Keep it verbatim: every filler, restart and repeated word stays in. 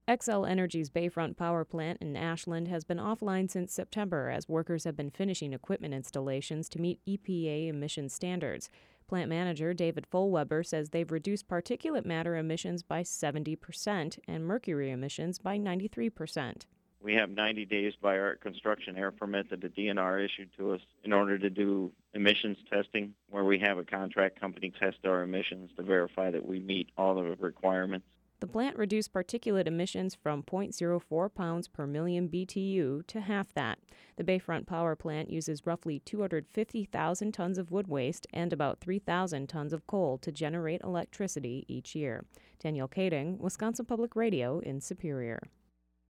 Xcel Energy's Bayfront Power Plant in Ashland has been offline since September as workers have been finishing equipment installations to meet E P A emission standards. Plant manager David Fulweber says they've reduced particulate matter emissions by seventy percent and mercury emissions by ninety-three percent. We have ninety days by our construction air permit that the D N R issued to us in order to do emissions testing, where we have a contract company test our emissions to verify that we meet all the requirements. The plant reduced particulate emissions from zero point zero four pounds per million B T U to half that. The Bayfront Power Plant uses roughly two hundred fifty thousand tons of wood waste and about three thousand tons of coal to generate electricity each year. Danielle Kading, Wisconsin Public Radio in Superior.